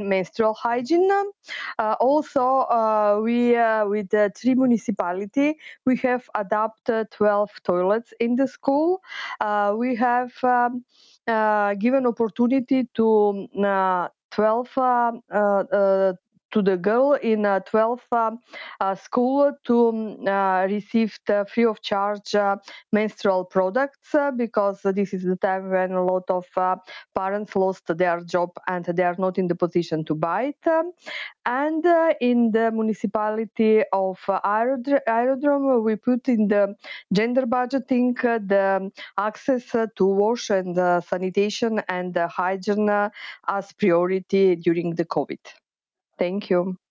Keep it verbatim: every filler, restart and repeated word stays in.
menstrual hygiene. Uh, also, uh, we uh, with the three municipality, we have adopted twelve toilets in the school. Uh, we have um, uh, given opportunity to uh, twelve uh, uh, uh, to the girl in uh, twelfth um, uh, school to um, uh, receive the free of charge uh, menstrual products, uh, because this is the time when a lot of uh, parents lost their job and they are not in the position to buy it. Um, and uh, in the municipality of uh, aerodr- aerodrome, we put in the gender budgeting uh, the access uh, to wash and uh, sanitation and uh, hygiene uh, as priority during the COVID. Thank you.